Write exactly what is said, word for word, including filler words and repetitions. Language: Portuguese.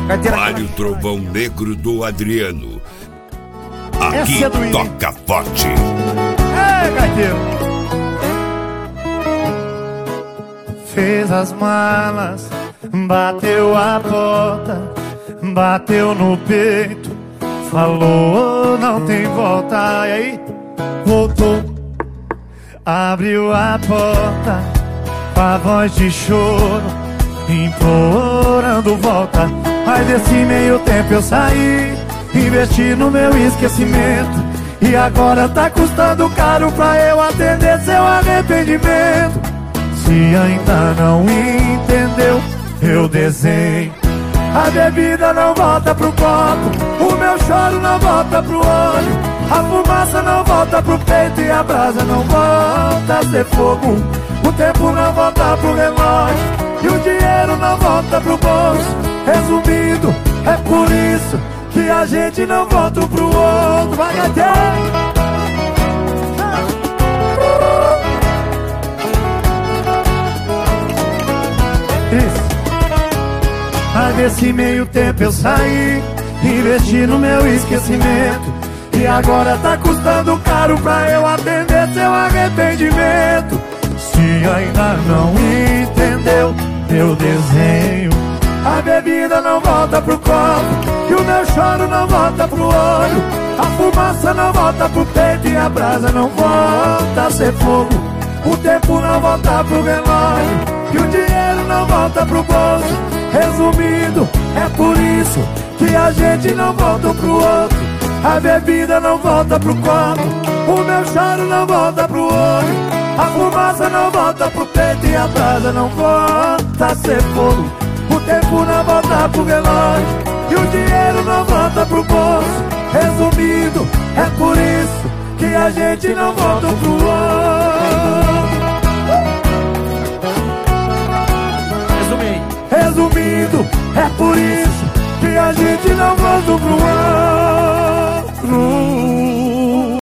Vale o trovão negro do Adriano. Aqui é do toca forte. É, gaiteiro. Fez as malas, bateu a porta, bateu no peito, falou não tem volta. E aí, voltou, abriu a porta com a voz de choro, implorando volta. Mas desse meio tempo eu saí, investi no meu esquecimento, e agora tá custando caro pra eu atender seu arrependimento. Se ainda não entendeu, eu desenho. A bebida não volta pro copo, o meu choro não volta pro olho, a fumaça não volta pro peito e a brasa não volta a ser fogo. O tempo não volta pro relógio e o dinheiro não volta pro bolso. Resumindo, é por isso que a gente não volta pro outro. Vai, gaiteiro! Isso. Mas nesse meio tempo eu saí, investi no meu esquecimento, e agora tá custando caro pra eu atender seu arrependimento. Se ainda não entendeu, eu desenho. A bebida não volta pro copo, e o meu choro não volta pro olho, a fumaça não volta pro peito e a brasa não volta a ser fogo. O tempo não volta pro relógio e o dinheiro não volta pro bolso. Resumindo, é por isso que a gente não volta pro outro. A bebida não volta pro copo, o meu choro não volta pro olho, a fumaça não volta pro peito e a brasa não volta a ser fogo. O tempo não volta pro relógio e o dinheiro não volta pro bolso. Resumindo, é por isso que a gente não volta pro outro.